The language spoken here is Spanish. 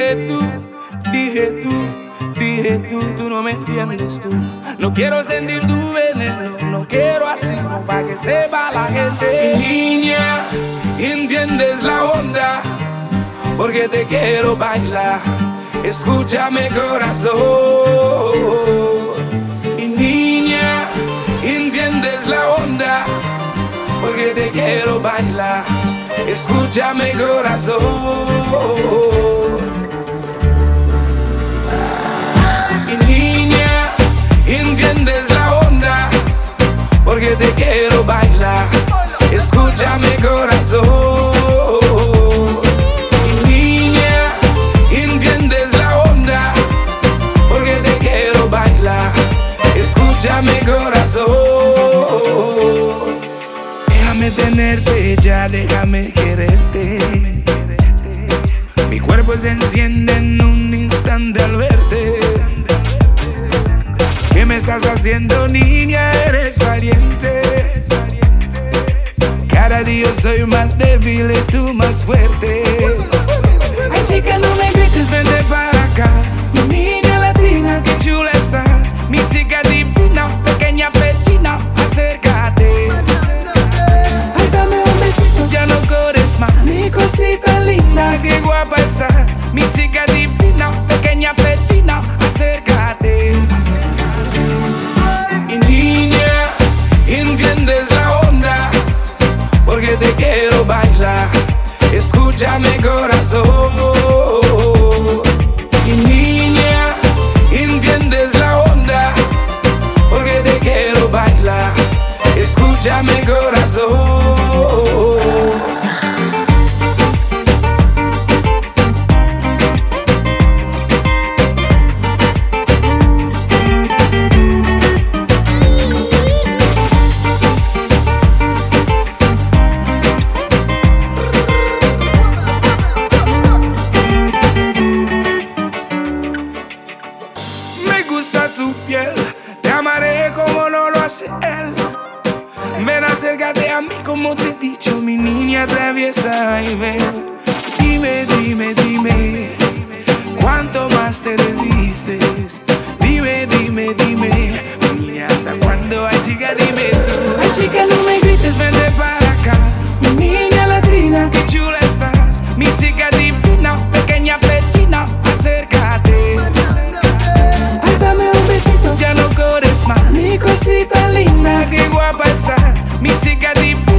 Tú no me entiendes tú. No quiero sentir tu veneno, no quiero hacerlo pa' que sepa la gente. Niña, entiendes la onda, porque te quiero bailar. Escúchame corazón. Y niña, entiendes la onda, porque te quiero bailar. Escúchame corazón. ¿Entiendes la onda? Porque te quiero bailar. Escúchame corazón. Y niña, ¿entiendes la onda? Porque te quiero bailar. Escúchame corazón. Déjame tenerte ya, déjame quererte. Mi cuerpo se enciende en un instante al verte. ¿Qué me estás haciendo, niña? Eres valiente. Cada día soy más débil y tú más fuerte. Ay, chica, no me grites, vente para acá. Mi niña latina, qué chula estás. Mi chica divina, pequeña felina, acércate. Ay, dame un besito, ya no corres más. Mi cosita linda, qué guapa estás. Mi chica divina, pequeña felina, acércate. ¿Entiendes la onda? Porque te quiero bailar. Escúchame corazón. Y niña, ¿entiendes la onda? Porque te quiero bailar. Escúchame corazón. Ven, acércate a mí como te he dicho, mi niña traviesa, y ven. Dime, dime, dime, ¿cuánto más te resistes? Dime, dime, dime, mi niña, ¿hasta cuándo? Ay, chica, dime tú. Ay, chica, no me grites, vente para acá. Mi niña latina, qué chula estás. Mi chica divina, pequeña felina, acércate. Ay, dame un besito, ya no corres más. Mi cosita linda, qué guapa estás. Mi chica divina.